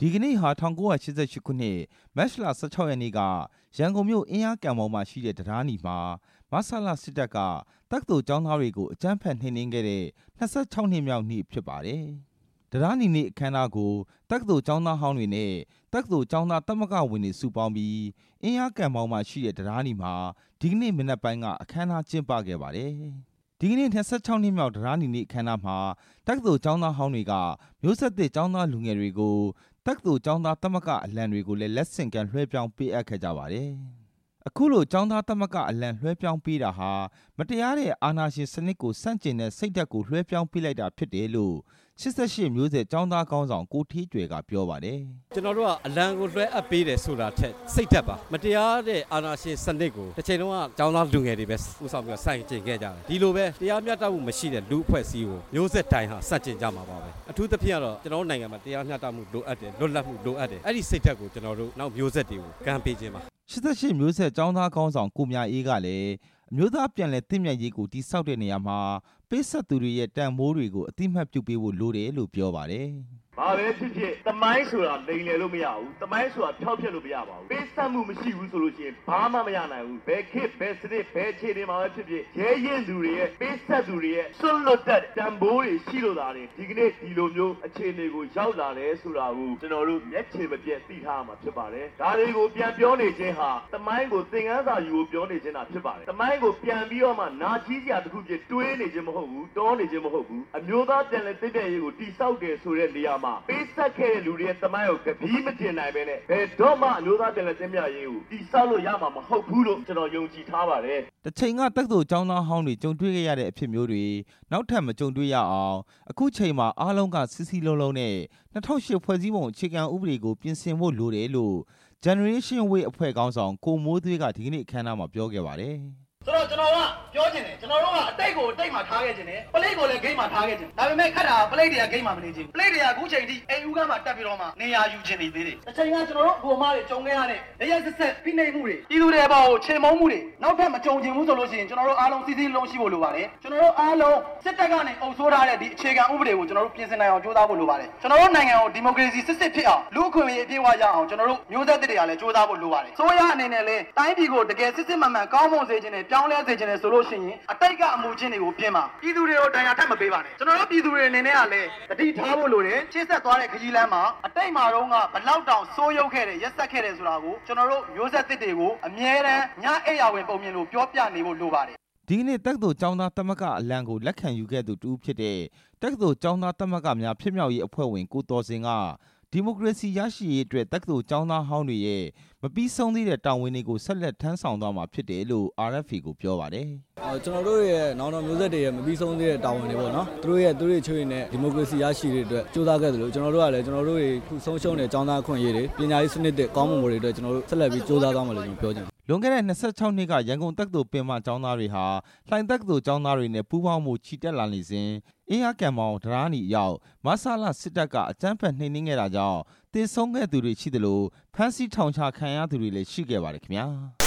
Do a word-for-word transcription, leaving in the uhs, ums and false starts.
ဒီကနေ့ဟာ၁၉၈၈ခုနှစ်မတ်လ၁၆ရက်နေ့ကရန်ကုန်မြို့အင်းယားကန်ပေါ်မှာရှိတဲ့တရားနီမှာမဆလစစ်တပ်ကတက္ကသိုလ်ကျောင်းသားတွေကိုအကြမ်းဖက်နှိမ်နင်းခဲ့တဲ့၂၆နှစ်မြောက်နေ့ဖြစ်ပါတယ်။တရားနီနေ့အခမ်းအနားကိုတက္ကသိုလ်ကျောင်းသားဟောင်းတွေနဲ့တက္ကသိုလ်ကျောင်းသားသမဂ္ဂဝင်တွေစုပေါင်းပြီးအင်းယားကန်ပေါ်မှာရှိတဲ့တရားနီမှာဒီကနေ့မနက်ပိုင်းကအခမ်းအနားကျင်းပခဲ့ပါတယ်။ဒီကနေ့၂၆နှစ်မြောက်တရားနီနေ့အခမ်းအနားမှာတက္ကသိုလ်ကျောင်းသားဟောင်းတွေကမျိုးဆက်သစ်ကျောင်းသားလူငယ်တွေကိုတက္ကသိုလ်ကျောင်းသားသမဂ္ဂအလံတွေကိုလည်းလက်ဆင့်ကမ်းလွှဲပြောင်းပေးအပ်ခဲ့ကြပါတယ်။အခုလိုကျောင်းသားသမဂ္ဂအလံလွှဲပြောင်းပေးတာဟာမတရားတဲ့အာဏာရှင်စနစ်ကိုဆန့်ကျင်တဲ့စိတ်ဓာတ်ကိုလွှဲပြောင်းပေးလိုက်တာဖြစ်တယ်လို့၈၈မျိုးဆက်ကျောင်းသားခေါင်းဆောင်ကိုထီးကျွယ်ကပြောပါတယ်။ကျွန်တော်တို့ကအလံကိုလွှဲအပ်ပေးတယ်ဆိုတာထက်စိတ်ဓာတ်ပါမတရားတဲ့အာဏာရှင်စနစ်ကိုတစ်ချိန်လုံးကကျောင်းသားလူငယ်တွေပဲဥဆောင်ပြီးဆန့်ကျင်ခဲ့ကြတယ်။ဒီလိုပဲတရားမျှတမှုမရှိတဲ့လူအဖွဲ့အစည်းကိုမျိုးဆက်တိုင်းဟာဆန့်ကျင်ကြမှာပါပဲ။အထူးသဖြင့်ကတော့ကျွန်တော်တို့နိုင်ငံမှာတရားမျှတမှုလိုအပ်တယ်လွတ်လပ်မှုလိုအပ်တယ်။အဲ့ဒီစိတ်ဓာတ်ကိုကျွန်တော်တို့နောက်မျိုးဆက်တွေကိုကမ်းပေးခြင်းပါ။၈၈မျိုးဆက်ကျောင်းသားခေါင်းဆောင်ကိုမြအေးကလည်းအမျိုးသားပြန်လည်သင့်မြတ်ရေးကိုတည်ဆောက်တဲ့နေရာမှာပေးဆက်သူတွေရဲ့တန်ဖိုးတွေကိုအတိမတ်ပြုပေးဖို့လိုတယ်လို့ပြောပါတယ်။ဘာပဲဖြစ်ဖြစ်တမိုင်းဆိုတာလိမ်လည်လို့မရဘူးတမိုင်းဆိုတာဖျောက်ဖျက်လို့မရပါဘူးပေးဆက်မှုမရှိဘူးဆိုလို့ရှိရင်ဘာမှမရနိုင်ဘူးဘယ်ခေတ်ဘယ်စနစ်ဘယ်ခြေတွေမှာပဲဖြစ်ဖြစ်ရဲရင်သူတွေရဲ့ပေးဆက်သူတွေရဲ့စွန့်လွတ်တဲ့တန်ဖိုးတွေရှိလို့သာတယ်ဒီကနေ့ဒီလိုမျိုးအခြေအနေကိုရောက်လာတယ်ဆိုတာကိုကျွန်တော်တို့မျက်ခြေမပြတ်သိထားမှာဖြစ်ပါတယ်ဒါတွေကိုပြန်ပြောနေခြင်းဟာတမိုင်းကိုသင်ခန်းစာယူကိုပြောနေခြင်းတာဖြစ်ပါတယ်တမိုင်းကိုပြန်ပြီးတော့မှနာကြီးစရာတစ်ခုဖြစ်တွေးနေခြင်းမဟုတ်ဘူးတောနေခြင်းမဟုတ်ဘူးအမျိုးသားပြန်လည်တည်တံ့ရေးကိုတိဆောက်တယ်ဆိုတဲ့နေရာမှာပေးဆက်ခဲ့တဲ့လူတွေရဲ့တမိုင်းကိုကပီးမတင်နိုင်ပဲနဲ့ဘယ်တော့မှအမျိုးသားပြန်လည်သင့်မြတ်ရေးကိုတိဆောက်လို့ရမှာမဟုတ်ဘူးလို့ကျွန်တော်ယုံကြည်ထားပါတယ်။တစ်ချိန်ကတက္ကသိုလ်ကျောင်းသားဟောင်းတွေကြုံတွေ့ခဲ့ရတဲ့အဖြစ်မျိုးတွေနောက်ထပ်မကြုံတွေ့ရအောင်အခုချိန်မှာအားလုံးကစီစီလုံးလုံးနဲ့၂၀၀၈ဖွဲ့စည်းပုံအခြေခံဥပဒေကိုပြင်ဆင်ဖို့လိုတယ်လို့ Generation Way အဖွဲ့ခေါင်းဆောင်ကိုမိုးသွေးကဒီကနေ့အခမ်းအနားမှာပြောခဲ့ပါတယ်။ဆိုတော့ကျွန်တော်ကပြောချင်တယ်ကျွန်တော်တို့ကအတိတ်ကိုအတိတ်မှာထားခဲ့ခြင်းနဲ့ပလိတ်ကိုလည်းဂိမ်းမှာထားခဲ့ခြင်းဒါပေမဲ့ခက်တာပလိတ်တွေကဂိမ်းမှာမနေခြင်းပလိတ်တွေကအခုချိန်ထိအိမ်ဦးကမှတက်ပြီးတော့မှနေရာယူခြင်းနေသေးတယ်တစ်ချိန်ကကျွန်တော်တို့အကိုအမတွေကြုံခဲ့ရတဲ့ရရဆက်ဆက်ဖိနှိပ်မှုတွေပြည်သူတွေဘောကိုချိန်မုံမှုတွေနောက်ထပ်မကြုံချင်ဘူးဆိုလို့ရှိရင်ကျွန်တော်တို့အားလုံးစီးစီးလုံးရှိဖို့လိုပါတယ်ကျွန်တော်တို့အားလုံးစစ်တပ်ကနေအုပ်စိုးထားတဲ့ဒီအခြေခံဥပဒေကိုကျွန်တော်တို့ပြင်ဆင်နိုင်အောင်ကြိုးစားဖို့လိုပါတယ်ကျွန်တော်တို့နိုင်ငံကိုဒီမိုကရေစီစစ်စစ်ဖြစ်အောင်လူ့အခွင့်အရေးအပြည့်အဝရအောင်ကျွန်တော်တို့မျိုးဆက်သစ်တွေကလည်းကြိုးစားဖို့လိုပါတယ်ဆိုရအနေနဲ့လည်းတိုင်းပြည်ကိုတကယ်စစ်စစ်မှန်မှန်ကောင်းမွန်စေခြင်းနဲ့ပြောင်းလဲစေခြင်းနဲ့ဆိုလို့ရှိရင်အတိတ်ကအမှုချင်းတွေကိုပြင်ပါပြည်သူတွေကိုတရားထပ်မပေးပါနဲ့ကျွန်တော်တို့ပြည်သူတွေအနေနဲ့ကလည်းတတိထားဖို့လိုတယ်ချစ်ဆက်သွားတဲ့ခကြီးလမ်းမှာအတိတ်မှာတော့ကဘလောက်တောင်စိုးရုပ်ခဲ့တယ်ရက်ဆက်ခဲ့တယ်ဆိုတာကိုကျွန်တော်တို့မျိုးဆက်သစ်တွေကိုအမြဲတမ်းညအိယာဝင်ပုံမြင်လို့ပြောပြနေဖို့လိုပါတယ်ဒီကနေ့တက္ကသိုလ်ကျောင်းသားသမဂ္ဂအလံကိုလက်ခံယူခဲ့သူတူဖြစ်တဲ့တက္ကသိုလ်ကျောင်းသားသမဂ္ဂများဖြစ်မြောက်ရေးအဖွဲ့ဝင်ကိုတော်စင်ကဒီမိုကရေစီရရှိရေးအတွက်တက္ကသိုလ်ကျောင်းသားဟောင်းတွေရဲ့မပြီးဆုံးသေးတဲ့တာဝန်တွေကိုဆက်လက်ထမ်းဆောင်သွားမှာဖြစ်တယ်လို့ R F A ကိုပြောပါတယ်။ကျွန်တော်တို့ရဲ့နောက်တော့မျိုးဆက်တွေရဲ့မပြီးဆုံးသေးတဲ့တာဝန်တွေပေါ့နော်။သူတို့ရဲ့သူတို့ရဲ့ချွေးနဲ့ဒီမိုကရေစီရရှိရေးအတွက်ကြိုးစားခဲ့သလိုကျွန်တော်တို့ကလည်းကျွန်တော်တို့ရဲ့ခုဆုံးရှုံးတဲ့ကျောင်းသားအခွင့်အရေးတွေပညာရေးစနစ်တွေကောင်းမွန်မှုတွေအတွက်ကျွန်တော်တို့ဆက်လက်ပြီးကြိုးစားသွားမှာလို့ကျွန်တော်ပြောချင်တယ်လွန်ခဲ့တဲ့၂၆နှစ်ကရန်ကုန်တက္ကသိုလ်ပင်မကျောင်းသားတွေဟာလှိုင်တက္ကသိုလ်ကျောင်းသားတွေနဲ့ပူးပေါင်းမှုချီတက်လာနေစဉ်အင်းယားကန်မောင်တရားနီရောက်မဆလစစ်တပ်ကအကြမ်းဖက်နှိမ်နင်းခဲ့တာကြောင့်တေဆုံးခဲ့သူတွေရှိသလိုဖမ်းဆီးထောင်ချခံရသူတွေလည်းရှိခဲ့ပါတယ်ခင်ဗျာ